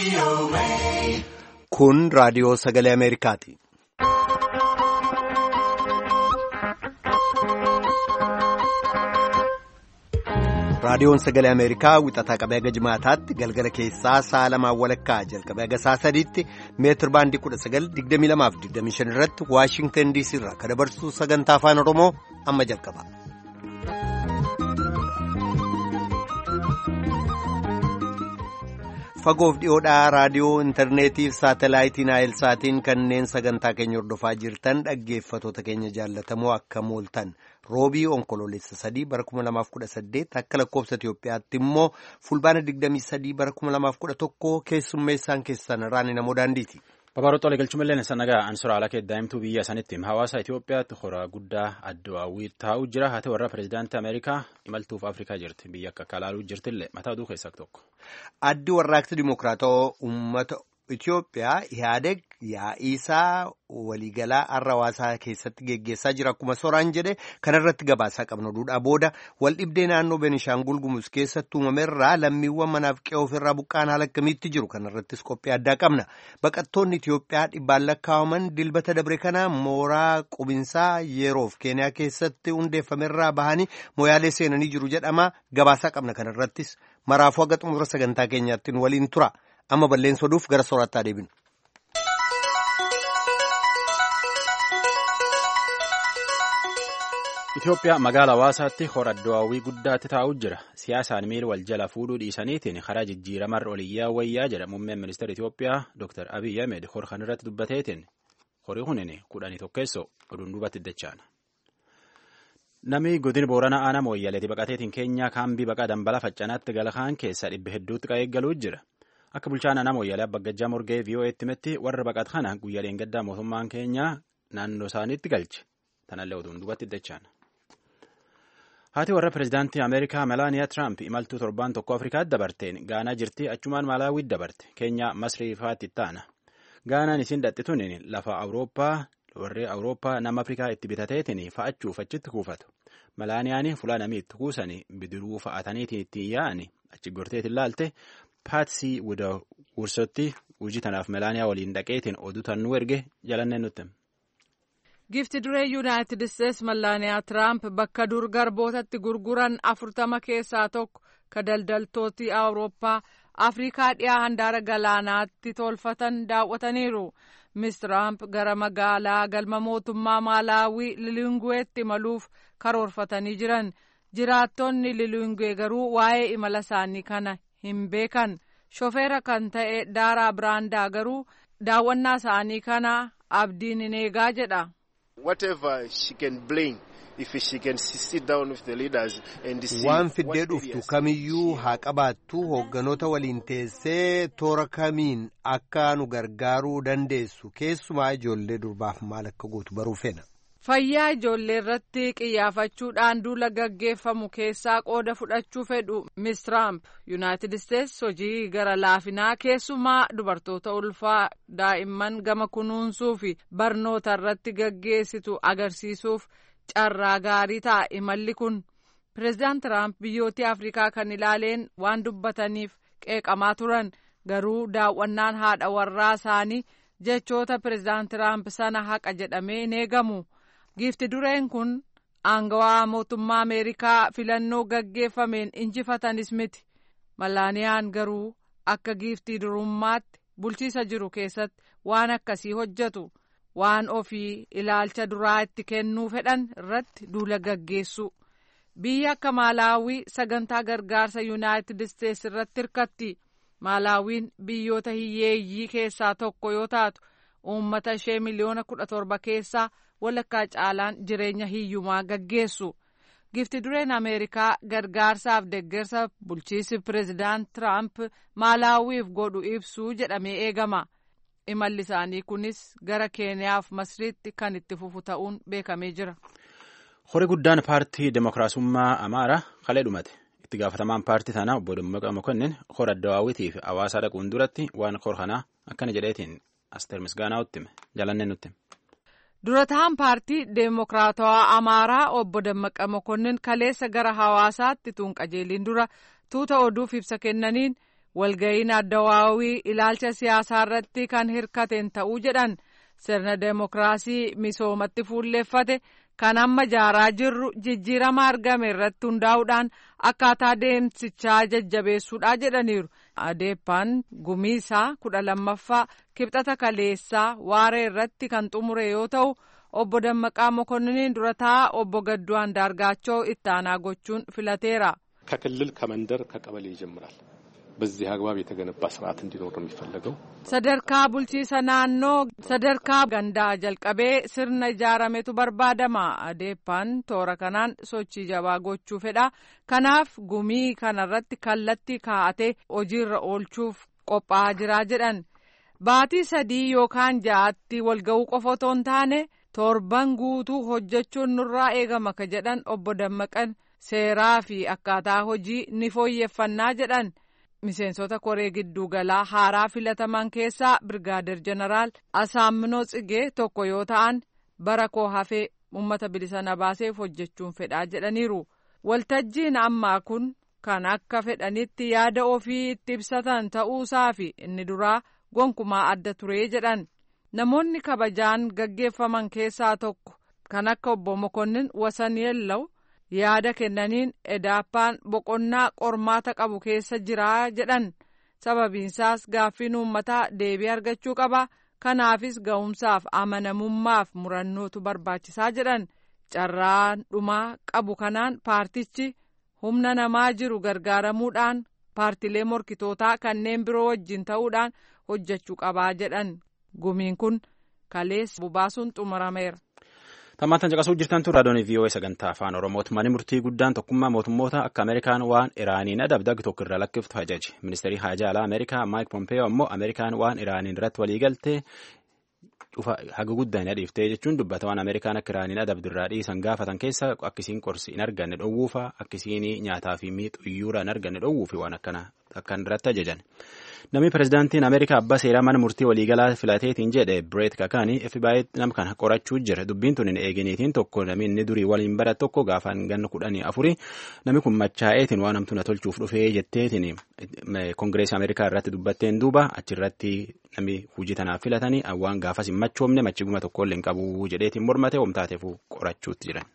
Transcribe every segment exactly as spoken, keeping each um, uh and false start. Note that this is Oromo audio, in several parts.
Kun raadiyoo sagalee Ameerikaati. Raadiyoon sagalee Ameerikaa wixataa qabee haga jimaataatti galgala keessaa sa'a lamaan walakkaa jalqabee haga sa'a sadiitti meetir baandii kudha sagal digdamii lamaaf digdamii shan irratti Waashingtan diisii irraa kan dabarsu sagantaa afaan Oromoo amma jalqaba. Fagoof dhiyoodhaa raadiyoo intarneetiif saatalaayitiin naayilsaatiin kanneen sagantaa keenya hordofaa jirtan dhaggeeffatoota keenya jaallatamoo akka mooltan roobii onkoloolessa sadii bara kuma lamaaf kudha saddeet akka lakkoofsa Itiyoophiyaatti immoo fulbaana digdamii sadii bara kuma lamaaf kudha tokko keessummeessaan keessan raani namoo daandiiti. Babaroota galchumallee sanagaa ansura ala keeddaa'imtuu biyya sanitti hawaasa Itiyoophiyaatti horaa guddaa addawaawwii taa'uu jira haa ta'u warra pireezidaantii Ameerikaa imaltuuf Afrikaa jirti biyya akka kalaaluu jirtillee mataa oduu keessaa tokko. Addi warraaqsa Dimookiraatawaa uummata Itiyoophiyaa Ihaadeg yaa'iisaa waliigalaa har'a hawaasaa keessatti geggeessaa jira akkuma soraan jedhe kanarratti gabaasaa qabna duudhaa booda waldhibdee naannoo Beenishaangul Gumuz keessatti uumamerraa lammiiwwan manaaf qe'ee ofirraa buqqaan haala akkamiitti jiru kanarrattis qophii addaa qabna baqattoonni Itiyoophiyaa dhibbaan lakkaa'aman dilbata dabre kana mooraa qubinsaa yeroof Keeniyaa keessatti hundeeffamerraa bahanii mooyaalee seenanii jiru jedhama gabaasaa qabna kanarrattis maraafuu haga xumura sagantaa keenyaatti waliin tura. Amma balleessa oduuf gara soorataa deebinu. Itoophiyaa magaalaa hawaasaatti hora addawaawwii guddaatti taa'uu jira. Siyaasaan miila wal jala fuudhuu dhiisaniitiin karaa jijjiiramarra oliyyaa wayyaa jedha muummeen ministeera Itoophiyaa Dooktar Abiy Ahmed hora kanarratti dubbateetiin horii kunin kudhanii tokkeessoo oduun duubatti dachaana. Namni godina Booranaa aanaa mooyyaleeti baqateetiin keenyaa kaambii baqaa dambala faccanaatti galakaan keessa dhibba hedduutti qaeeggaluu jira. Akka bulchaan aanaa mooyyalee Abba Gajjaa Morgee V O E'tti himetti warra baqat kana guyyaaleen gaddaa mootummaan keenyaa naannoo isaaniitti galche. Tanallee oduun duubatti dachaana. Haati warra pireezidaantii Ameerikaa Melaaniyaa Tiraamp imaltuu torbaan tokko Afrikaatti dabarteen Gaanaa jirti achumaan Malaawiitti dabarte. Keenyaa Masrii faatti taana. Gaanaan isin dhadhituun lafa Awurooppaa warri Awurooppaa nama Afrikaa itti bitateetiin fa'achuuf achitti kuufatu. Melaaniyaan fulaa namii itti kuusanii bidiruu fa'ataniitiin ittiin yaa'anii achi gorteetiin laalte. Paatsii Wuda Wursotti hojii tanaaf Melaaniyaa waliin dhaqeetiin oduu tannuu erge jalannee nutti. Gifti duree Yuunaayitid Isteets Melaaniyaa Tiraamp bakka dur garbootatti gurguran afurtama keessaa tokko ka daldaltooti Awurooppaa Afrikaa dhiyaa handaara galaanaatti tolfatan daawwataniiru. Miss Tiraamp gara magaalaa galma mootummaa Maalaawii Lilingweetti imaluuf karoorfatanii jiran. Jiraattonni Lilingwee garuu waa'ee imala isaanii kana hin beekan. Shofeera kan ta'e Daaraa Biraandaa garuu daawwannaa isaanii kana abdiin hin eegaa jedha. Waan fiddee dhuftu kamiyyuu haa qabaattu hoogganoota waliin teessee toora kamiin akka nu gargaaruu dandeessu keessumaa ijoollee durbaaf maal akka gootu baruu feena. Fayyaa ijoollee irratti qiyyaafachuudhaan duula gaggeeffamu keessaa qooda fudhachuu fedhu Miss Tiraamp Yuunaayitid Isteets hojii gara laafinaa keessumaa dubartoota ulfaa daa'imman gama kunuunsuu fi barnoota irratti gaggeessitu agarsiisuuf carraa gaarii ta'a imalli kun. Pireezidaant Tiraamp biyyoota Afrikaa kan ilaaleen waan dubbataniif qeeqamaa turan garuu daawwannaan haadha warraa isaanii jechoota Pireezidaant Tiraamp sana haqa jedhamee hin eegamu. Gifti dureen kun aangawaa mootummaa Ameerikaa filannoo gaggeeffameen injifatanis miti. Melaaniyaan garuu akka giftii durummaatti bulchiisa jiru keessatti waan akkasii hojjetu. Waan ofii ilaalcha duraa itti kennuu fedhan irratti duula gaggeessu. Biyya akka Maalaawii sagantaa gargaarsa Yuunaayitid Isteets irratti hirkatti. Maalaawiin biyyoota hiyyeeyyii keessaa tokko yoo taatu uummata ishee miliyoona kudha torba keessaa walakkaa caalaan jireenya hiyyumaa gaggeessu. Gifti dureen Ameerikaa gargaarsaaf deeggarsa bulchiisi Pireezidaant Tiraamp Maalaawiif godhu ibsuu jedhamee eegama. Imalli isaanii kunis gara Keeniyaaf Masriitti kan itti fufu ta'uun beekamee jira. Horii guddaan paartii Dimookiraasummaa Amaaraa kalee dhumate. Itti gaafatamaan paartii sanaa obbo Dammaqa Mokonnin hora addawaawwitii fi hawaasaa dhaquun duratti waan hora kanaa akkana jedheetiin Asteer Misgaanaa'utti hime jalannee nutti. Dura ta'an paartii Deemokiraatawaa Amaaraa obbo Dammaqa Mokonnin kaleessa gara hawaasaatti tuun qajeeliin dura tuuta oduuf ibsa kennaniin walga'iin addawaawii ilaalcha siyaasaa irratti kan hirkateen ta'uu jedhan. Sirna deemokiraasii misoomatti fuulleeffate kan amma jaaraa jirru jijjiirama argame irratti hundaa'uudhaan akkaataa deemsichaa jajjabeessuudha jedhaniiru. Adeeppaan gumiisaa kudha lammaffaa kibxata kaleessaa waaree irratti kan xumure yoo ta'u, obbo Dammaqaa Mokonniin dura taa'aa obbo Gadduu Andaargaachoo itti aanaa gochuun filateera. ከክልል ከመንደር ከቀበሌ ይጀምራል። በዚህ አግባብ የተገነባ ስርዓት እንዲኖር ነው የሚፈልገው። sadarkaa bulchiisa naannoo sadarkaa gandaa jalqabee sirna ijaarametu barbaadama. Adeeppaan toora kanaan sochii jabaa gochuu fedha. Kanaaf gumii kanarratti kallattii kaa'atee hojiirra oolchuuf qophaa'aa jira jedhan. Baatii sadii yookaan ja'aatti walga'uu qofa otoo hin taane torban guutuu hojjechuun nurraa eegama ka jedhan obbo Dammaqan seeraa fi akkaataa hojii ni fooyyeffannaa jedhan. Miseensota koree gidduu galaa haaraa filataman keessaa Birgaadir Jeneraal Asaaminoo Tsigee tokko yoo ta'an bara koo hafee uummata bilisa na baaseef hojjechuun fedhaa jedhaniiru. Waltajjiin ammaa kun kan akka fedhanitti yaada ofii itti ibsatan ta'uusaa fi inni duraa gonkumaa adda turee jedhan. Namoonni kabajaan gaggeeffaman keessaa tokko kan akka obbo Mokonnin Wasan Yellaw yaada kennaniin edaappaan boqonnaa qormaata qabu keessa jiraa jedhan. Sababiinsaas gaaffiin uummataa deebii argachuu qaba. Kanaafis ga'umsaaf amanamummaaf murannootu barbaachisaa jedhan. Carraan dhumaa qabu kanaan paartichi humna namaa jiru gargaaramuudhaan paartilee morkitootaa kanneen biroo wajjin ta'uudhaan hojjechuu qabaa jedhan. Gumiin kun kaleessa bubaasuun xumurameera. Tammaantan caqasuu jirtan tun raadiyoon V O A sagantaa afaan Oromooti. Manni murtii guddaan tokkummaa mootummoota akka Ameerikaan waan Iraaniin adabde tokko irra lakkiftu ajaje. Ministeerri haajaa alaa Ameerikaa Maayik Pompeeyoo ammoo Ameerikaan waan Iraaniin irratti waliigaltee dhufa haga guddaan adhiiftee jechuun dubbata. Waan Ameerikaan akka Iraaniin adabdu irraa dhiisan gaafatan keessa akkasiin qorsi hin arganne dhowwuufa akkasiin nyaataa fi miixuyyuura hin arganne dhowwuufi waan akkana akkan irratti ajajan. Namni pirezidaantiin Ameerikaa abbaa seeraa mana murtii waliigalaa filateetiin jedhe Bireet Kakaanii F B I nama kana qorachuu jira. Dubbiin tun hin eeginiitiin tokko namni inni durii waliin bara tokko gaafaan ganna kudhanii afuri namni kun machaa'eetiin waan hamtuu na tolchuuf dhufee jetteetiin Kongireesii Ameerikaa irratti dubbatteen duuba achirratti namni hojii tanaaf filatanii waan gaafas hin machoomne machiguma tokkollee hin qabu jedheetiin mormate homtaateef qorachuutti jiran.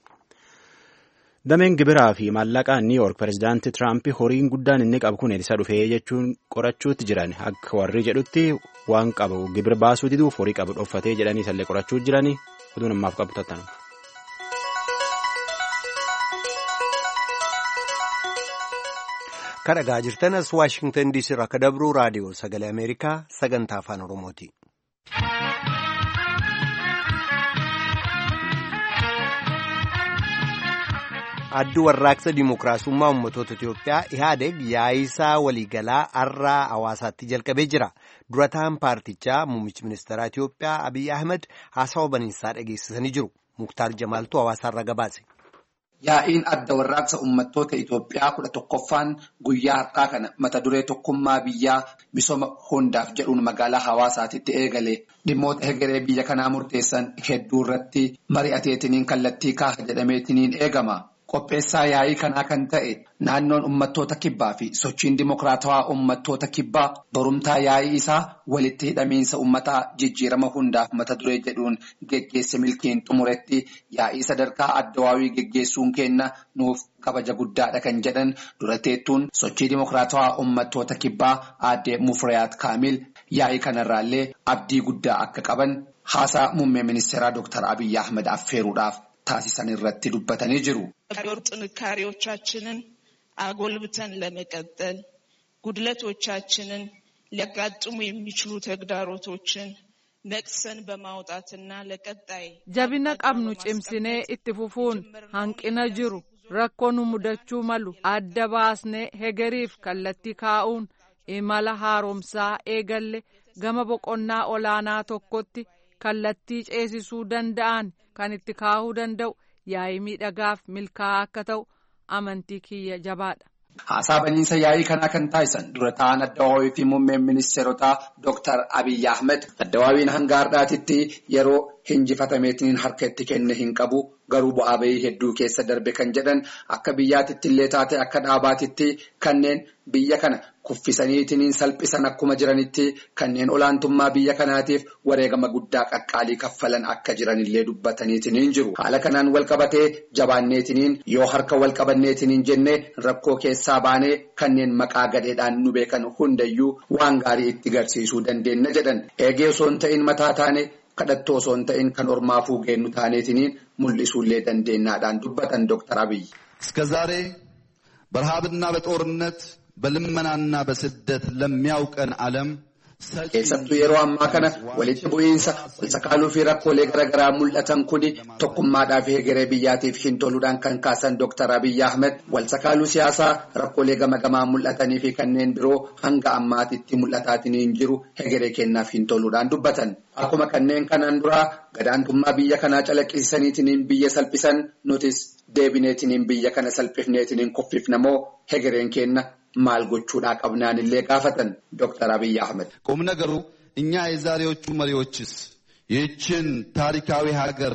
Dameen gibiraa fi maallaqaa New York pirezidaantii Tiraamp horiin guddaan inni qabu kun isa dhufee jechuun qorachuutti jiran. Akka warri jedhutti waan qabu gibira baasuu diduuf horii qabu dhoffatee jedhanii isallee qorachuu jiranii oduu namaaf qabu tattanu. Kan dhagaa jirtanas Waashingtan D C irraa akka dabru raadiyoo sagalee Ameerikaa sagantaa afaan Oromooti. Addi warraaqsa Dimookiraasummaa Uummattoota Itiyoophiyaa Ihaadeg yaa'isaa waliigalaa har'aa hawaasaatti jalqabee jira. Durataan paartichaa muummichi ministeeraa Itiyoophiyaa Abiyyi Ahmed haasawa baniinsaa dhageessisanii jiru. Muktaar Jamaaltuu hawaasaarra gabaase. Yaa'iin adda warraaqsa uummattoota Itiyoophiyaa kudha tokkoffaan guyyaa har'aa kana mata duree tokkummaa biyyaa misooma hundaaf jedhuun magaalaa hawaasaatitti eegale. Dhimmoota hegeree biyya kanaa murteessan hedduu irratti mari'ateetiniin kallattii kaaha jedhameetiniin eegama. Qopheessaa yaa'ii kanaa kan ta'e naannoon uummattoota kibbaa fi sochiin dimokiraatawaa uummattoota kibbaa borumtaa yaa'ii isaa walitti hidhamiinsa uummataa jijjiirama hundaaf mata duree jedhuun geggeesse milkiin xumuretti yaa'ii sadarkaa addawaawii geggeessuun kenna nuuf kabaja guddaadha kan jedhan dura teettuun sochii dimokiraatawaa uummattoota kibbaa aadde Mufriyaat Kaamil yaa'ii kanarraallee abdii guddaa akka qaban haasaa muummee ministeeraa Dooktar Abiyyi Ahmed affeeruudhaaf taasisan irratti dubbatanii jiru. ሀገር ጥንካሬዎቻችንን አጎልብተን ለመቀጠል ጉድለቶቻችንን ሊያጋጥሙ የሚችሉ ተግዳሮቶችን ነቅሰን በማውጣትና ለቀጣይ jabina qabnu cimsinee itti fufuun hanqina jiru rakkoo nu mudachuu malu adda baasnee hegeriif kallattii kaa'uun imala haaromsaa eegalle gama boqonnaa olaanaa tokkotti kallattii ceesisuu danda'an kan itti kaa'uu danda'u yaa'ii miidhagaaf milkaa'aa akka ta'u amantii kiyya jabaadha. Haasaa baniinsa yaa'ii kanaa kan taasisan dura ta'an Addawaawii fi muummeen ministeerotaa Dooktar Abiyyi Ahmed Addawaawiin hanga har'aatitti yeroo hinjifatameetiin harka itti kenne hin qabu garuu bu'aa bahii hedduu keessa darbe kan jedhan akka biyyaatitti illee taate akka dhaabaatitti kanneen biyya kana kuffisaniitiin salphisan akkuma jiranitti kanneen olaantummaa biyya kanaatiif wareegama guddaa qaqqaalii kaffalan akka jiranillee dubbataniitiin jiru. Haala kanaan wal qabatee jabaanneetiin yoo harka wal qabanneetiin jenne rakkoo keessaa baanee kanneen maqaa gadeedhaan nu beekan hundayyuu waan gaarii itti garsiisuu dandeenya jedhan. Eegee osoo hin ta'in mataa taane kadhattoo osoo hin ta'in kan ormaafuu geennu taaneetiin mul'isuullee dandeenyaadhaan dubbatan Dooktar Abiy. እስከ ዛሬ በረሃብና በጦርነት በልመናና በስደት ለሚያውቀን ዓለም keessattuu yeroo ammaa kana walitti bu'iinsa walsakaaluu fi rakkoolee garaagaraa mul'atan kuni tokkummaadhaa fi hegeree biyyaatiif hin toluudhaan kan kaasan Dooktar Abiy Ahmed walsakaaluu siyaasaa rakkoolee gama gamaa mul'atanii fi kanneen biroo hanga ammaatitti mul'ataatiin jiru hegeree kennaaf hin toluudhaan dubbatan. Akkuma kanneen kanaan duraa gadaantummaa biyya kanaa calaqqisiisaniitiin biyya salphisan nutis deebineetiin biyya kana salphifneetiin kuffifnamoo hegereen kenna maal gochuudhaa qabnaan illee gaafatan Dooktar Abiy Ahmed. ቁም ነገሩ እኛ የዛሬዎቹ መሪዎችስ ይህችን ታሪካዊ ሀገር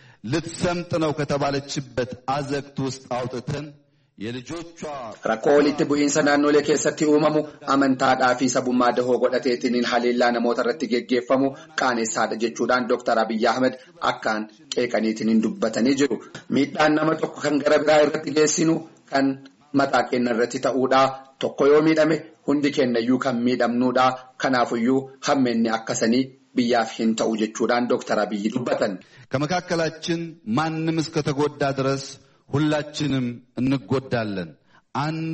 ልትሰምጥ ነው ከተባለችበት አዘቅት ውስጥ አውጥተን የልጆቿ rakkoo walitti bu'iinsa naannolee keessatti uumamu amantaadhaa fi sabummaa dahoo godhateetiin haleellaa namoota irratti geggeeffamu qaaneessaadha jechuudhaan Dooktar Abiy Ahmed akkaan qeeqaniitiin dubbatanii jiru. Miidhaan nama tokko kan gara biraa irratti geessinu kan mataa keenya irratti ta'uudha. Tokko yoo miidhame hundi kennayyuu kan miidhamnuudha. Kanaafuyyuu hammeenni akkasanii biyyaaf hin ta'u jechuudhaan Dooktar Abiy dubbatan. ከመካከላችን ማንም እስከተጎዳ ድረስ ሁላችንም እንጎዳለን። አንዱ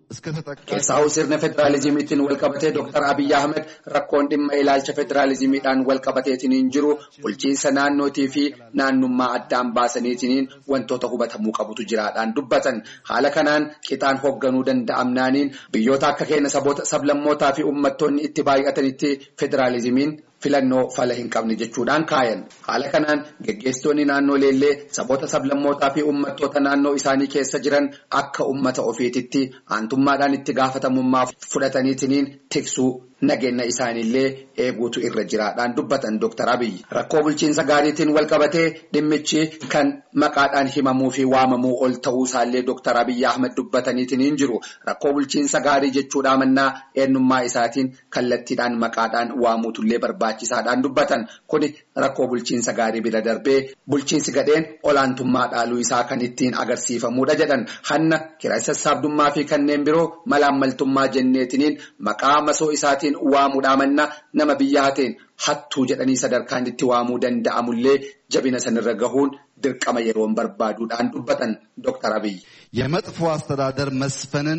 Keessaa sirna federaalizimiitiin wal qabatee Dooktar Abiy Ahmed rakkoon dhimma ilaalcha federaalizimiidhaan wal qabateetiin jiru bulchiinsa naannootii fi naannummaa addaan baasaniitiin wantoota hubatamuu qabutu jiraadhaan dubbatan. Haala kanaan qixaan hoogganuu danda'amnaaniin biyyoota akka keenya saboota sablammootaa fi uummattoonni itti baay'atanitti federaalizimiin filannoo fala hin qabne jechuudhaan kaayan. Haala kanaan geggeessitoonni naannoleellee saboota sablammootaa fi uummattoota naannoo isaanii keessa jiran akka uummata ofiititti aantummaadhaan itti gaafatamummaa fudhataniitiin tiksuu nageenya isaaniillee eeguutu irra jiraadhaan dubbatan Dooktar Abiy. Rakkoo bulchiinsa gaariitiin wal qabatee dhimmichi kan maqaadhaan himamuu fi waamamuu ol ta'uu isaallee Dooktar Abiy Ahmed dubbataniitiin jiru. Rakkoo bulchiinsa gaarii jechuudha mannaa eenyummaa isaatiin kallattiidhaan maqaadhaan waamuutullee barbaachisaadhaan dubbatan. Kuni rakkoo bulchiinsa gaarii bira darbee bulchiinsi gadheen olaantummaa dhaaluu isaa kan ittiin agarsiifamuudha jedhan. Hanna kiraa sassaabdummaa fi kanneen biroo malaammaltummaa jenneetiniin maqaa masoo isaatiin waamuudhaa manna nama biyya hateen hattuu jedhanii sadarkaan itti waamuu danda'amullee jabina sanirra gahuun dirqama yeroon barbaaduudhaan dubbatan Dooktar Abiy. የመጥፎ አስተዳደር መስፈንን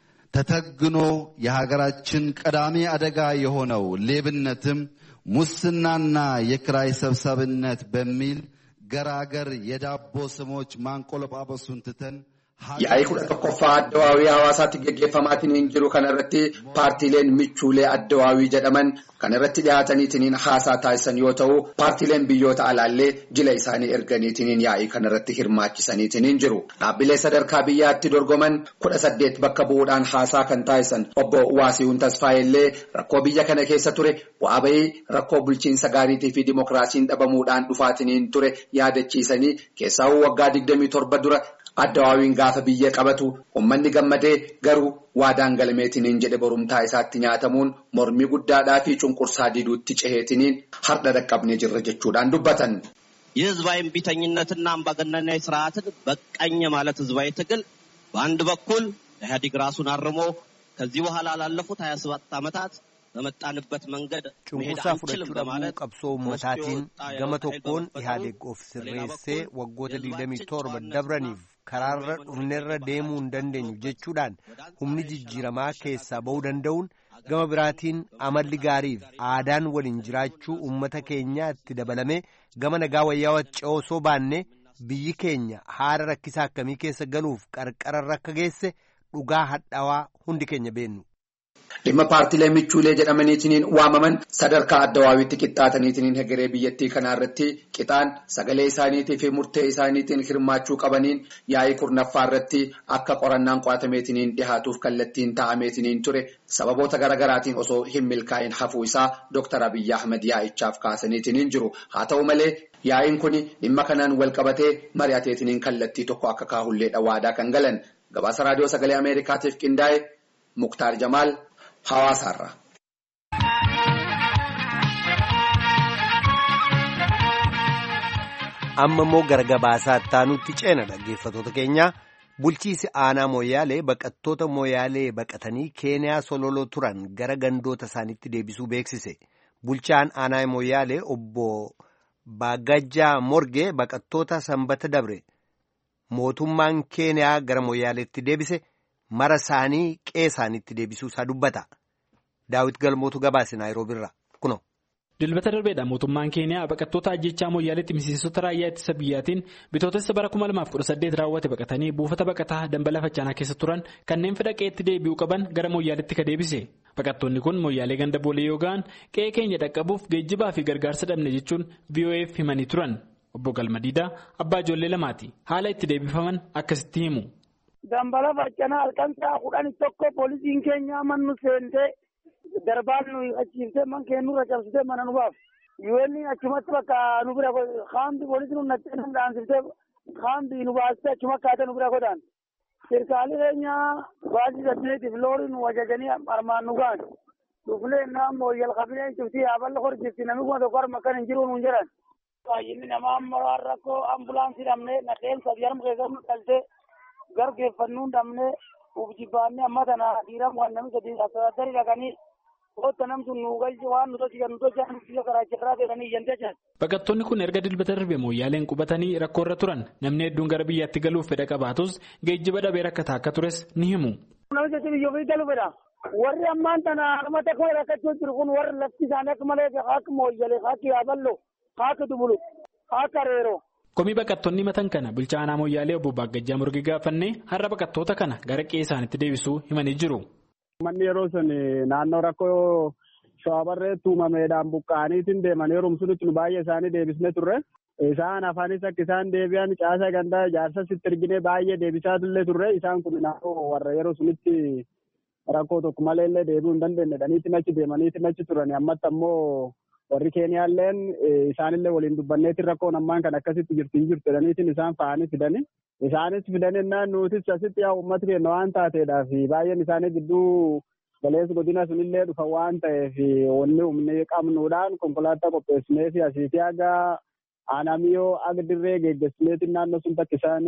ተተግኖ የሀገራችን ቀዳሚ አደጋ የሆነው ሌብነትም ሙስናና የክራይ ሰብሳቢነት በሚል ገራገር የዳቦ ስሞች ማንቆለጳጳሱን ትተን Yaa'ii kudha tokkoffaa addawaawii hawaasaatti geggeeffamaatiin jiru kanarratti paartiileen michuulee addawaawii jedhaman kanarratti dhiyaataniitiin haasaa taasisan yoo ta'u paartiileen biyyoota alaallee jila isaanii erganiitiin yaa'ii kanarratti hirmaachisaniitiin jiru. Dhaabbilee sadarkaa biyyaatti dorgoman kudha saddeet bakka bu'uudhaan haasaa kan taasisan obbo Waasiihuun Tasfaayillee rakkoo biyya kana keessa ture bu'aa bahii rakkoo bulchiinsa gaariitii fi dimokiraasiin dhabamuudhaan dhufaatiin ture yaadachiisanii keessaa waggaa digdamii torba dura Addawaawiin gaafa biyya qabatu uummanni gammadee garuu waadaan galmeetiniin jedhe borumtaa isaatti nyaatamuun mormii guddaadhaa fi cunqursaa diduutti ceheetiniin har'a dhaqqabnee jirra jechuudhaan dubbatan. የህዝባዊ እምቢተኝነትና አምባገነናዊ ስርዓትን በቃኝ ማለት ህዝባዊ ትግል በአንድ በኩል ኢህአዴግ ራሱን አርሞ ከዚህ በኋላ ላለፉት ሀያ ሰባት ዓመታት በመጣንበት መንገድ cunqursaa fudhachuu dhabuu qabsoo uummataatiin gama tokkoon Ihaadeeg of sirreessee waggoota digdamii torba dabraniif karaarra dhufnerra deemuu hin dandeenyu jechuudhaan humni jijjiiramaa keessaa ba'uu danda'uun gama biraatiin amalli gaariif aadaan waliin jiraachuu uummata keenyaa itti dabalamee gama nagaa wayyaa wacca'oo osoo baanne biyyi keenya haala rakkisaa akkamii keessa galuuf qarqararra akka geesse dhugaa hadhaawaa hundi keenya beennu. dhimma paartiilee michuulee jedhamaniitiin waamaman sadarkaa addawaawitti qixxaataniitiin hegeree biyyattii kanaarratti qixaan sagalee isaaniitii fi murtee isaaniitiin hirmaachuu qabaniin yaa'ii kurnaffaa irratti akka qorannaan qo'atameetiin dhihaatuuf kallattiin taa'ameetiin ture sababoota garaagaraatiin osoo hin milkaa'in hafuu isaa Dooktar Abiyyi Ahmed yaa'ichaaf kaasaniitiin jiru. Haa ta'u malee yaa'iin kun dhimma kanaan wal qabatee mari'ateetiin kallattii tokko akka kaahullee dhawaadaa kan galan. Gabaasa raadiyoo sagalee Ameerikaatiif qindaa'e Muktaar Jamaal Hawaasarra. Amma immoo gara gabaasaa ittaanutti ceena dhaggeeffatoota keenya. Bulchiisi aanaa Mooyaalee baqattoota Mooyaalee baqatanii Keeniyaa sololoo turan gara gandoota isaaniitti deebisuu beeksise. Bulchaan aanaa Mooyaalee obbo Baagajjaa Morgee baqattoota sanbata dabre mootummaan Keeniyaa gara Mooyaaleetti deebise. Mara isaanii qe'ee isaaniitti deebisuu isaa dubbata. Daawit Galmootu gabaase Naayiroobiirraa kuno. Dilbata darbeedha mootummaan Keeniyaa baqattoota ajjechaa Mooyaaleetti miseensota raayyaa ittisa biyyaatiin bitootessa bara kuma lamaaf kudha saddeet raawwate baqatanii buufata baqataa Dambala Faccaanaa keessa turan kanneen fedha qe'eetti deebi'uu qaban gara Mooyaaleetti ka deebise. Baqattoonni kun Mooyaalee ganda boolee yoo ga'an qe'ee keenya dhaqqabuuf geejjibaa fi gargaarsa dhabne jechuun V O F himanii turan. Obbo Galmadiidaa abbaa ijoollee lamaati. Haala itti deebifaman akkasitti himu. Dambala Faccaanaa halkan sa'a kudhan tokko poolisiin keenya mannu seentee darbaan nuyi achiiftee man keenurra cabsitee mana nu baaf. Yuwelliin achumatti bakka nu bira kaambii poolisiin nu nattee nu dhaansiftee kaambii nu baastee achuma akkaatee nu bira godhaan. Sirkaalii keenya baasii saddeetiif loori nu ajajanii armaan nu ga'an. Dhufnee innaan mooyyal qabinee cuftii yaaballa horjifti namni kuma tokko harma akkan hin jiru nuun jedhan. Baay'inni namaa amma rakkoo ambulaansii dhabnee nadheen sadii harma keessatti nu dhaltee gargeeffannuun dhabnee ufjibaannee amma tana dhiiraa waan namni sadii asirratti dhaqanii goota namtu nu galche waan nu tolchisan nu tolchan biyya karaachirraa jedhanii iyyantee jiran. Baqattoonni kun erga dilbata darbe Mooyyaaleen qubatanii rakkoorra turan namni hedduun gara biyyaatti galuuf fedha qabaatus geejjiba dhabee rakkataa akka tures ni himu. Namni jechuun biyya ofii galuu fedha. Warri ammaan tana harma tokko rakkachuu jiru kun warri lafti isaanii akka malee akka Mooyyalee akka Yaaballoo akka Dubulu akka Reeroo. Komii baqattoonni matan kana bulchaa aanaa Mooyyaalee obbo Baagajjaa Morgee gaafannee har'a baqattoota kana gara qe'ee isaaniitti deebisuu himanii jiru. Manni yeroo sun naannoo rakkoo shawaabarreetti uumameedhaan buqqa'aniitiin deeman yeroo sunitti nu baay'ee isaanii deebisnee turre. Isaan afaanis akka isaan deebi'an caasaa gandaa ijaarsa sitti erginee baay'ee deebisaa illee turre. Isaan kun naannoo warra yeroo sunitti rakkoo tokko malee illee deebi'uu hin dandeenye dhaniitiin achi deemaniitiin achi turan. Ammatti ammoo warri Keeniyaalleen isaanillee waliin dubbanneetiin rakkoon ammaan kan akkasitti jirti hin jirtu jedhaniitiin isaan fa'anii fidani. Isaanis fidaninnaan nutis asitti yaa uummata keenya waan taateedhaaf baay'een isaanii gidduu galeessi godina sunillee dhufa waan ta'eef wanni humni qabnuudhaan konkolaataa qopheessinee fi asiitii haga aanamiyoo aga dirree geggeessineetiin naannoo sun takka isaan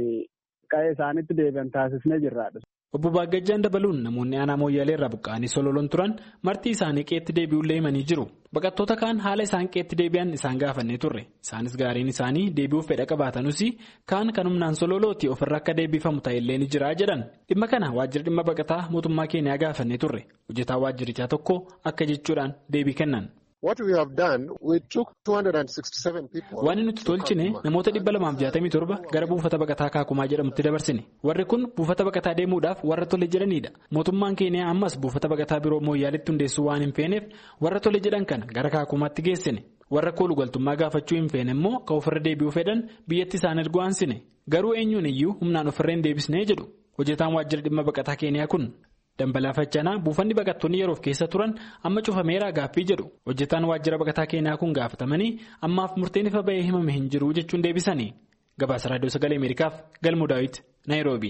qe'ee isaanitti deebi'an taasisnee jirraadha. Obbo Baagajjaan dabaluun namoonni aanaa Mooyyaalee irraa buqqa'anii sololoon turan marti isaanii qe'eetti deebi'ullee himanii jiru. Baqattoota kaan haala isaan qe'eetti deebi'an isaan gaafannee turre. Isaanis gaariin isaanii deebi'uuf fedha qabaatanuus kaan kan humnaan sololooti ofirra akka deebifamu ta'ellee ni jira jedhan. Dhimma kana waajjira dhimma baqataa mootummaa Keeniyaa gaafannee turre. Hojjetaa waajjirichaa tokko akka jechuudhaan deebii kennan. What we have done, we took two hundred sixty-seven people. Waan nuti tolchine namoota dhibba lamaaf jaatamii torba gara buufata baqataa Kaakumaa jedhamutti dabarsine. Warri kun buufata baqataa deemuudhaaf warra tole jedhanidha. Mootummaan Keeniyaa ammas buufata baqataa biroo Mooyyaaleetti hundeessuu waan hin feeneef warra tole jedhan kana gara Kaakumaatti geessine. Warra koolugaltummaa gaafachuu hin feene immoo kan ofirra deebi'uu fedhan biyyatti isaan erguu aansine. Garuu eenyuun iyyuu humnaan ofirra hin deebisnee jedhu. Hojjetaan waajjira dhimma baqataa Keeniyaa kun. Dambala Faccaanaa buufanni baqattoonni yeroof keessa turan amma cufameeraa gaaffii jedhu hojjetaan waajjira baqataa Keeniyaa kun gaafatamanii ammaaf murteen ifa ba'ee himame hin jiru jechuun deebisanii. Gabaasa raadiyoo sagalee Ameerikaaf Galmoo Daawit Naayiroobii.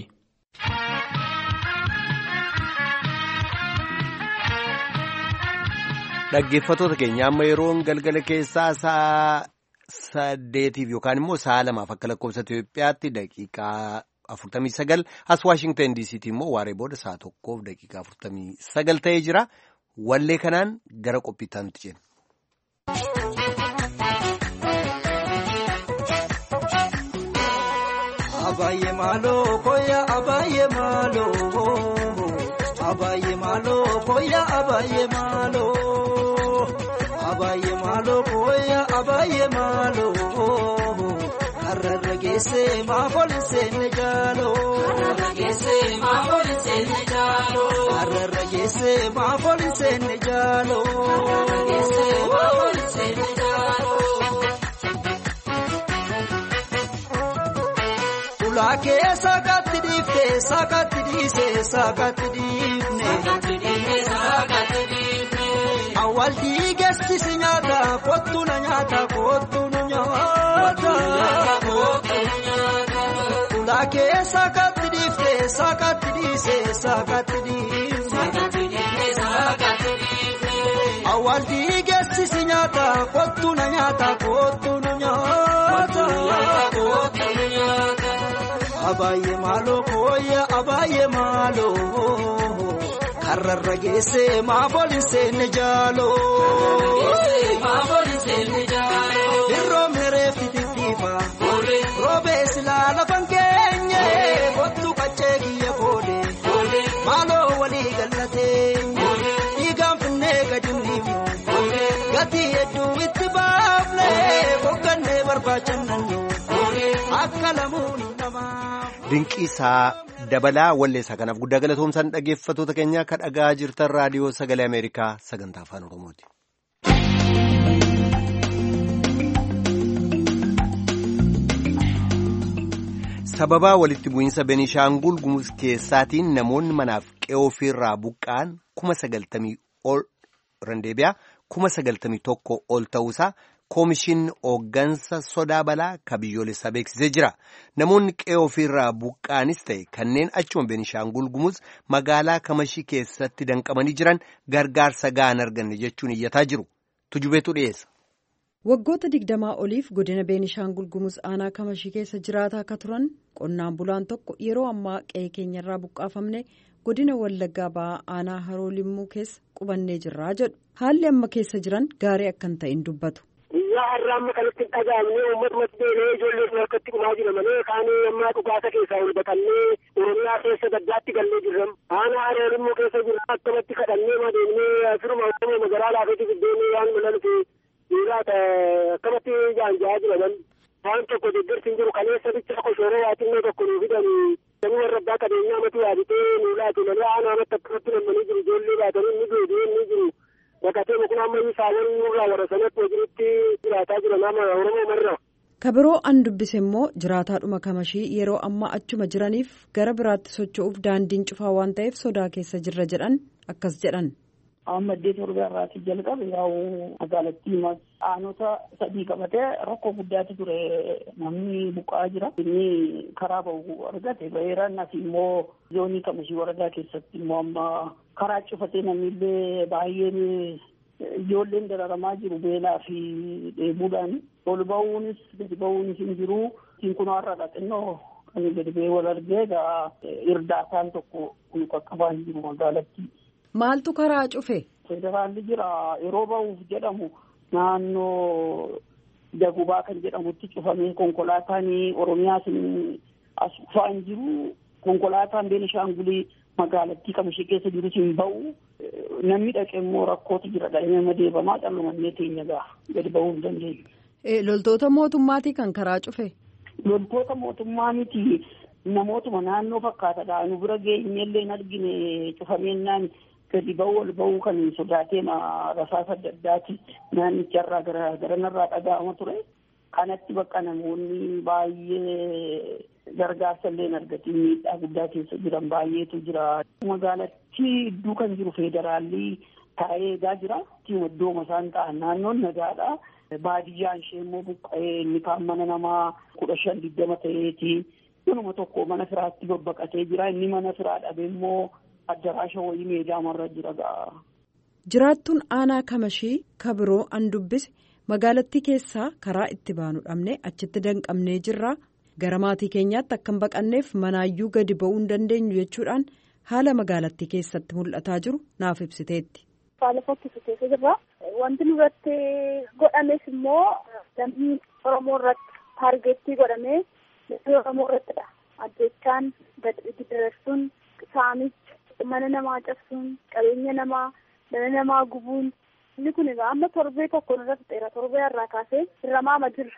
Dhaggeeffattoota keenya amma yeroon galgala keessaa sa'a saddeetiif yookaan immoo sa'a lamaaf akka lakkoofsa Itoophiyaatti daqiiqaa afurtamii sagal as Waashingtan D C T immoo waaree booda sa'a tokkoof daqiiqaa afurtamii sagal ta'ee jira. Wallee kanaan gara qophiitti nuti jenna. Abaaye maaloo koya abaaye maaloo abaaye maaloo koya abaaye maaloo abaaye maaloo koya abaaye maaloo hararge geesse maafooli seenne jaaloo. Hararra geesse maafooli seenne jaaloo. Hararra geesse maafooli seenne jaaloo. Hararra geesse maafooli seenne jaaloo. Ulaakee saakatti dhiiftee saakatti dhiisee saakatti dhiifne. Saakatti dhiifne saakatti dhiifne. Awwaaltii geessisi nyaata kottu na nyaata kottu nu nyaata. Ulaakee saakatti dhiiftee saakatti dhiisee saakatti dhiifne. Awwaaltii geessisi nyaata kottu na nyaata kottu nu nyaata. Abaayyee maaloo kooyya abaayyee maaloo. Hararra geesse maafooli seenne jaaloo. Maafooli seenne jaaloo. Birroomni reeffi tittiifa. Roobee silaa lafan keenye. Kottu qaccee kiyya koode. Maaloo walii gallatee. Dhiigaan finnee gadi dhiifnu. Gatii hedduu itti baafne. Boqqannee barbaachannannu. Akka lamuun namaa. Dinqiisaa dabalaa walleessaa kanaaf guddaa galatoomsaan dhaggeeffattoota keenya akka dhagaa jirtan raadiyoo sagalee Ameerikaa sagantaa afaan Oromooti. Sababaa walitti bu'iinsa Benishaangul Gumuz keessaatiin namoonni manaaf qe'oo ofirraa buqqa'an kuma sagaltamii ol randeebiyaa kuma sagaltamii tokko ol ta'uusaa. Koomishin hooggansa sodaa balaa ka biyyoolessaa beeksisee jira. Namoonni qe'oo ofirraa buqqa'anis ta'e kanneen achuma Benishaangul Gumuz magaalaa Kamashii keessatti danqamanii jiran gargaarsa ga'an arganne jechuun iyyataa jiru. Tujubeetu dhiyeessa. Waggoota digdamaa oliif godina Benishaangul Gumuz aanaa Kamashii keessa jiraataa akka turan qonnaan bulaan tokko yeroo ammaa qe'ee keenyarraa buqqaafamne godina Wallaggaa ba'aa aanaa Haroo Limmuu keessa qubannee jirraa jedhu. Haalli amma keessa jiran gaarii akkan ta'in dubbatu. Yaa har'a amma kanatti dhagaamne uummatatti deemee ijoollee harkatti kumaa jira malee kaanii ammaa dhugaasa keessaa ol baqannee Oromiyaa keessa gaddaatti gallee jirram. Aanaa Haroo Limmuu keessa jirra akkamatti kadhannee madeemnee firuma Oromoo magaalaa laafeetti biddeenii waan mul'atu dhiiraata akkamatti jaanjaa jiraman. Waan tokko deeggarsi hin jiru kaleessa bicha koshoroo waaxinnoo tokko nuu fidanii namni warra abbaa qabeenyaa matu yaaditee nuu laatu malee aanaa amatti akkamatti nammanii jiru ijoollee baatanii inni deebi'ee inni jiru. Bakatee mukuna ammayyi saawwan nurraa warra sanatti hojiitti jiraataa jira nama Oromoo marra. Kabiroo an dubbise immoo jiraataadhuma Kamashii yeroo ammaa achuma jiraniif gara biraatti socho'uuf daandiin cufaa waan ta'eef sodaa keessa jirra jedhan akkas jedhan. Amma iddoo torba irraati jalqabe yaa'u magaalattii aanota sadii qabatee rakkoo guddaatu ture namni buqqa'aa jira. Inni karaa bahu argate baheeraan as immoo zoonii Kamashii waradaa keessatti immoo amma karaa cufatee namni illee baay'een ijoolleen dararamaa jiru beelaa fi dheebuudhaan ol bahuunis gadi bahuunis hin jiru. Siin kun har'aadha xinnoo kan gadi bahee wal argee egaa irdaataan tokko kun qaqqabaa hin jiru magaalattii. Maaltu karaa cufe? Federaalli jira yeroo bahuuf jedhamu naannoo Dagubaa kan jedhamutti cufamee konkolaataan Oromiyaas as dhufaa hin jiru. Konkolaataan Beenishaangulii magaalattii Kamashii keessa jirus hin bahu. Namni dhaqee immoo rakkootu jira dhaqee deebamaa dhalumannee teenya ga'a gadi bahuu hin dandeenyu. Loltoota mootummaatii kan karaa cufe? Loltoota mootummaa miti namootuma naannoo fakkaatadha. Nu bira geenyellee hin argine cufameenyaan gadi bahuu ol bahuu kan sodaatee rasaasa adda addaati naannicharraa gara garanarraa dhaga'ama ture. Kanatti bakka namoonni baay'ee gargaarsa illee argatiin miidhaa guddaa keessa jiran baay'eetu jira. Magaalattii iddoo kan jiru federaalli taa'ee eegaa jira. Iddooma isaan ta'an naannoon nagaadha. Baadiyyaan ishee immoo buqqa'ee inni kaan mana namaa kudha shan digdama ta'eeti. Kunuma tokko mana firaatti babbaqatee jira. Inni mana firaa dhabe immoo addaraasha wayii meedaamarra jira ga'a. Jiraattuun aanaa Kamashii kabiroo an dubbise magaalattii keessaa karaa itti baanu dhabne achitti danqamnee jirra. Gara maatii keenyaatti akka hin baqanneef manaayyuu gadi ba'uu hin dandeenyu jechuudhaan haala magaalattii keessatti mul'ataa jiru naaf ibsiteetti. Haala fokkisu keessa jirra. Wanti nurratti godhames immoo lammii Oromoo irratti taargeettii godhamee lammii Oromoo irrattidha. Ajjechaan daddarsuun saamichi mana namaa cabsuun qabeenya namaa dhala namaa gubuun inni kun egaa amma torbee tokko nurratti dheera torbee irraa kaasee hirramaama jirra.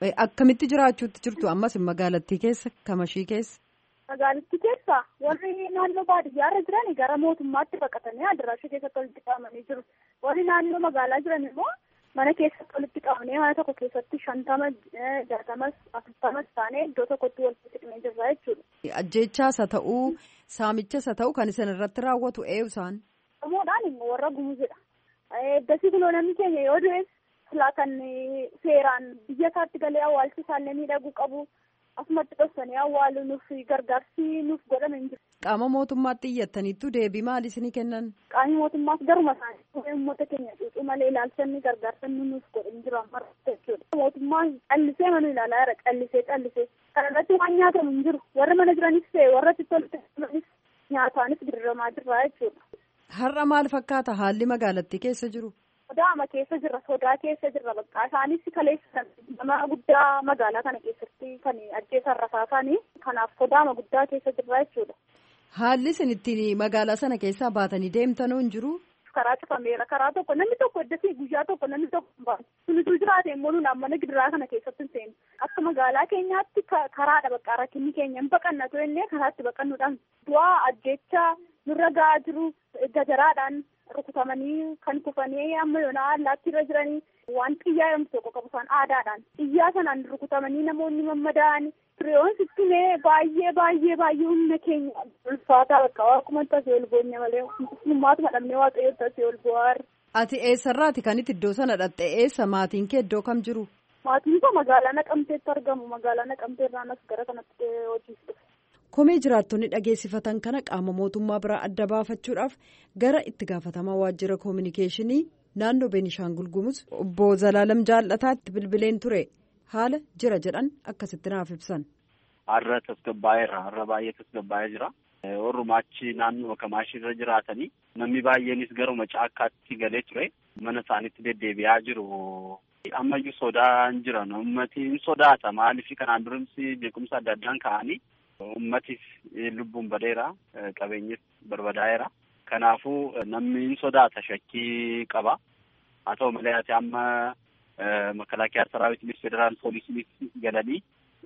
Akkamitti jiraachuutti jirtu ammas magaalattii keessa Kamashii keessa? Magaalattii keessa warri naannoo baadiyyaarra jiran gara mootummaatti baqatanii adaraasha keessatti walitti qabamanii jiru. Warri naannoo magaalaa jiran immoo mana keessatti walitti qabamanii mana tokko keessatti shantama jaatamas afurtamas taanee iddoo tokkotti walitti hidhamee jirra jechuudha. Ajjeechaas haa ta'uu saamichas haa ta'uu kan isin irratti raawwatu eenyu isaan? Gamoodhaan immoo warra gumuuzidha. Eeddasii kunoo namni keenya yoo du'es silaa kan seeraan biyya isaatti galee awwaalchi isaallee miidhaguu qabu. Asumatti dhoksanii awwaalu nuuf gargaarsi nuuf godhame hin jiru. Qaama mootummaatti iyyattaniittu deebii maal isinii kennan? Qaamni mootummaas garuma isaanii uummata keenya cuucuu malee ilaalchanni gargaarsa nuuf godhe hin jiru amma jechuudha. Mootummaan callisee mana ilaalaa jira callisee callisee kana irratti waan nyaatamu hin jiru warra mana jiranis ta'e warra toltee nyaataanis dirramaa jirra jechuudha. Har'a maal fakkaata haalli magaalattii keessa jiru? Sodaama keessa jirra sodaa keessa jirra bakka isaanis kaleessan nama guddaa magaalaa kana keessatti kan ajjeesan rasaasanii kanaaf sodaama guddaa keessa jirra jechuudha. Haalli isin ittiin magaalaa sana keessaa baatanii deemtanuu hin jiru? Karaa cufameera karaa tokko namni tokko iddasii guyyaa tokko namni tokko hin baatu sunituu jiraate immoo nuun mana gidiraa kana keessatti hin seenu akka magaalaa keenyaatti karaadha bakka rakkinni keenya hin baqannatu illee karaatti baqannuudhaan du'aa ajjeechaa nurra ga'aa jiru gajaraadhaan. Rukutamanii kan kufanii amma yoona allaatti irra jiranii waan xiyyaa yommuu tokko qabu isaan aadaadhaan xiyyaa sanaan rukutamanii namoonni mammadaa'an firiyoon sittimee baay'ee baay'ee baay'ee humna keenya ulfaataa bakka akkuma tasee ol boonye malee hummaatuma dhabnee waaqayyo tasee ol bu'aar. Ati eessarraati kan itti iddoo sana dhatte eessa maatiin kee iddoo kam jiru? Maatiin koo magaalaa Naqamteetti argamu magaalaa Naqamteerraan as gara kanatti hojiif dhufe. Komee jiraattonni dhageessifatan kana qaama mootummaa biraa adda baafachuudhaaf gara itti gaafatamaa waajjira koominikeeshinii naannoo Beenishaangul Gumuz obbo Zalaalam Jaallataatti bilbileen ture haala jira jedhan akkasitti naaf ibsan. Har'a tasgabbaa'eera har'a baay'ee tasgabbaa'ee jira. Orrumaachi naannoo Kamaashii irra jiraatanii namni baay'eenis garuma caakkaatti galee ture mana isaaniitti deddeebi'aa jiru. Ammayyuu sodaan jiran ummati hin sodaata maaliif kanaan durimsi beekumsa adda addaan ka'anii. Ummatiif lubbuun badeera qabeenyis barbadaa'eera kanaafuu namni hin sodaata shakkii qaba haa ta'u malee ati amma makalaakiyaa saraawitiinis federaal poolisiinis galanii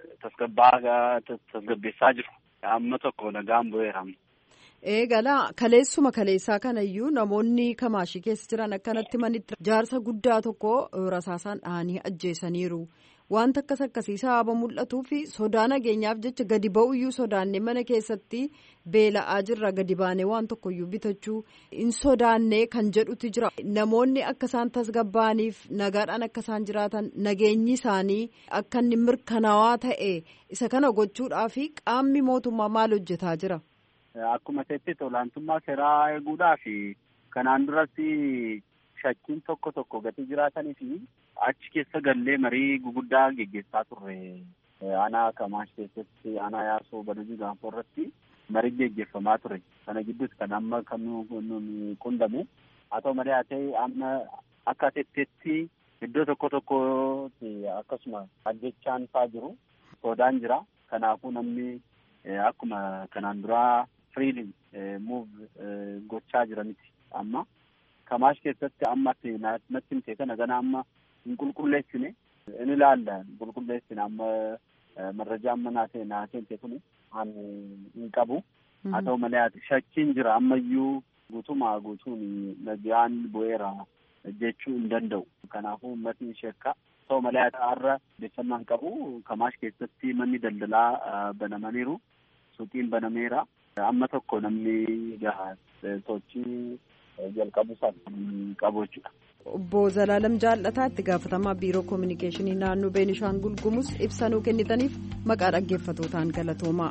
tasgabbeessaa jiru amma tokko nagaan bu'eera. Eegalaa kaleessuma kaleessaa kanayyuu namoonni Kamaashii keessa jiran akkanatti manitti jaarsa guddaa tokko rasaasaan dhahanii ajjeesaniiru. Wanta akkas akkasii sababa mul'atuu fi sodaa nageenyaaf jecha gadi ba'uyyuu sodaannee mana keessatti beela'aa jirra gadi baanee waan tokkoyyuu bitachuu hin sodaannee kan jedhutu jira. Namoonni akka isaan tasgabbaa'aniif nagaadhaan akka isaan jiraatan nageenyi isaanii akka inni mirkanaawaa ta'e isa kana gochuudhaa fi qaamni mootummaa maal hojjetaa jira? Akkuma ta'etti olaantummaa seeraa eeguudhaa fi kanaan duratti shakkiin tokko tokko gatii jiraatanii fi achi keessa gallee marii guguddaa geggeessaa turre aanaa Kamaash keessatti aanaa Yaasoo Badujii Gaanfoo irratti marii geggeeffamaa ture. Kana gidduutti kan amma kan nu qundamu haa ta'u malee haa ta'e amma akka tetteetti iddoo tokko tokkotti akkasuma ajjechaan fa'aa jiru sodaan jira. Kanaafuu namni akkuma kanaan duraa firiidin muuv gochaa jira miti amma. Kamaash keessatti amma natti himte kana gana amma hin qulqulleessine in ilaalla qulqulleessine amma marrajaa amma naatee naatee himte kun hin qabu. Haa ta'u malee shakkiin jira ammayyuu guutumaa guutuun nagaan bu'eera jechuu hin danda'u. Kanaafuu uummatni shakka. Haa ta'u malee har'a odeeffannoo hin qabu. Kamaash keessatti manni daldalaa banamaniiru. Suuqiin banameera. Amma tokko namni gahaa sochii jalqabuusaaf qabu jechuudha. Obbo Zalaalam Jaallataa itti gaafatamaa biiroo koominikeeshinii naannoo Beenishaangul Gumuz ibsanuu kennitaniif maqaa dhaggeeffatootaan galatoomaa.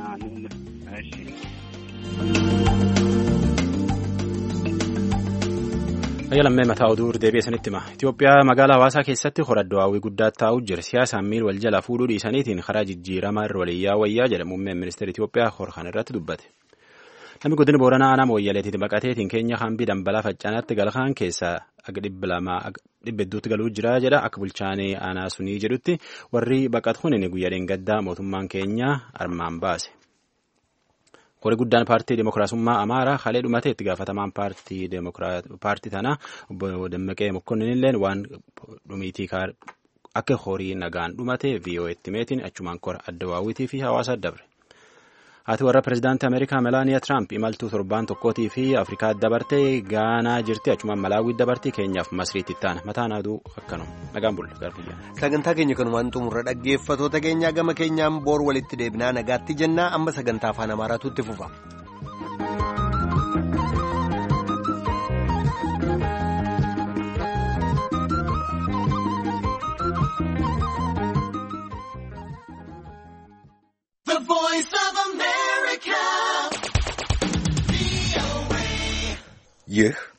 Ayyaalammee mataa oduu deebi'ee sanitti hima. Itoophiyaa magaalaa Hawaasaa keessatti horadoo hawwii guddaa taa'uu jira. Siyaasaan miil wal jala fuudhuu dhiisaniitiin karaa jijjiiramaa irra waliyyaa wayyaa jedha muummeen ministeera Itoophiyaa horkan irratti dubbate. Namni godina Booranaa aanaa Mooyyaleetiin baqateetiin keenya hambii dambalaa faccaanaatti galkaan keessaa aga dhibba lamaa dhibba hedduutti galuu jira jedha. Akka bulchaanii aanaa sunii jedhutti warri baqatu kun guyyaa dheengaddaa mootummaan keenya armaan baase. Horii guddaan paartii Dimookiraasummaa Amaaraa halee dhumatee itti gaafatamaan paartii tanaa obbo Dammaqee Mokkonnin illee waan dhumiitii akka horii nagaan dhumate V O A itti meetiin achumaan kora Addawaawwitii fi hawaasa dabre. Haati warra pirezidaantii Ameerikaa Melaaniyaa Tiraamp imaltuu torbaan tokkootii fi Afrikaa dabartee Gaanaa jirti achumaan Malaawii dabartii keenyaaf Masriitti ittaana mataan aduu akkanuma nagaan bulla garbiyyaa. Sagantaa keenya kanumaan xumurra dhaggeeffatoota keenyaa gama keenyaan boor walitti deebinaa nagaatti jennaa amma sagantaa afaan Amaaraatu itti fufa.